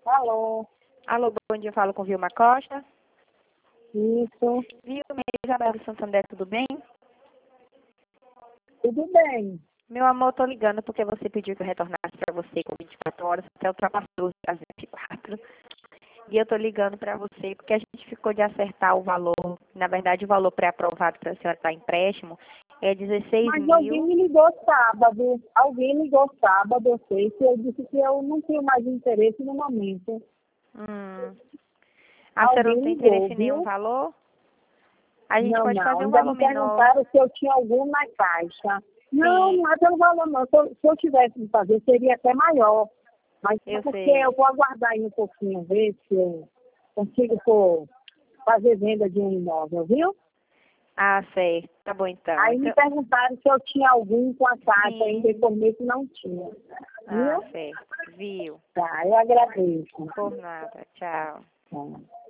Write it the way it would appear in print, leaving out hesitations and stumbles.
Alô, Alô, bom dia, eu falo com Vilma Costa. isso, Vilma, Isabel do Santander, tudo bem? tudo bem. Meu amor, tô ligando porque você pediu que eu retornasse para você com 24 horas, até ultrapassou as 24. E eu tô ligando para você porque a gente ficou de acertar o valor. Na verdade, o valor pré-aprovado para a senhora dar empréstimo é 16 Mas alguém mil. me ligou sábado, eu sei, que eu disse que eu não tenho mais interesse no momento. A senhora Alguém não tem ligou, interesse em nenhum viu? valor? A gente Não, pode não, fazer um ainda valor me menor. perguntaram se eu tinha algum na caixa. Não, Sim, não é pelo valor não, se eu tivesse que fazer seria até maior. Mas é eu porque sei. eu vou aguardar aí um pouquinho, ver se eu consigo fazer venda de um imóvel, viu? Ah, sei. Tá bom então. Aí me Então, perguntaram se eu tinha algum com a caixa, sim. ainda informei que não tinha. Ah, Viu? sei. Viu? Tá, eu agradeço. Por nada. Tchau. Tá.